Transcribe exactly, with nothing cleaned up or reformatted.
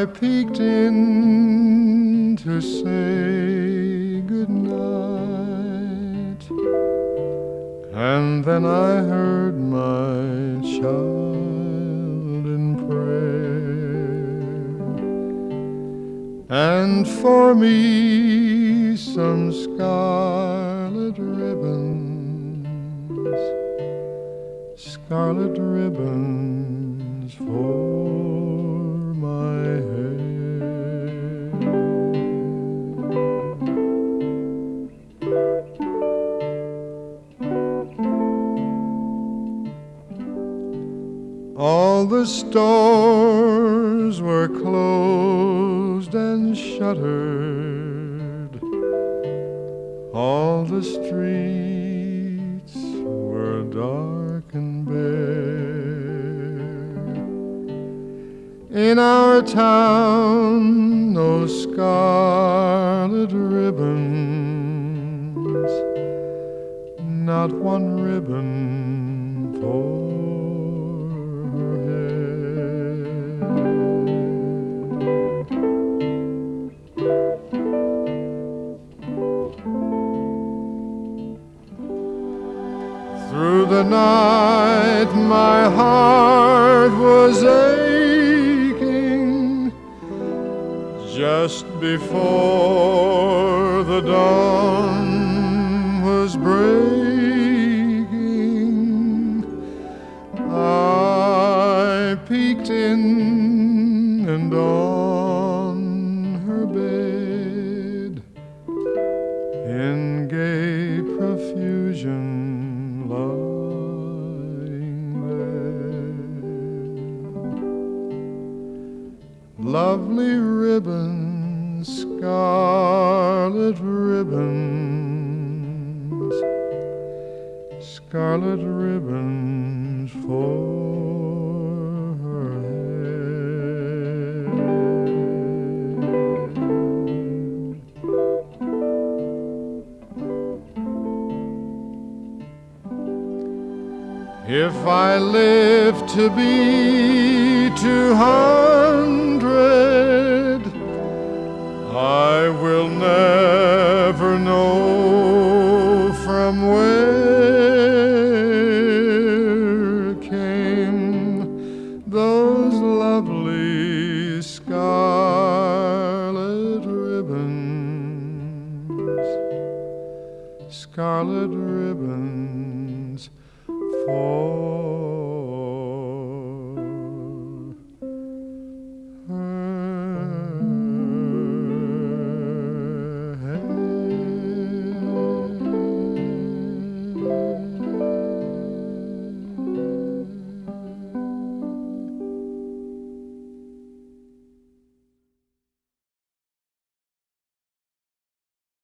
I peeked in to say good night, and then I heard my child in prayer, and for me some scarlet ribbons, scarlet ribbons for my hair. All the stores were closed and shuttered, all the streets were dark and bare. In our town no scarlet ribbons, not one ribbon for her hair. Through the night my heart was aching, just before the dawn was breaking. I peeked in and on her bed, in gay profusion lying there. Lovely ribbons, scarlet ribbons, scarlet ribbons for her hair. If I live to be two hundred, I will never know from where came those lovely scarlet ribbons, scarlet ribbons for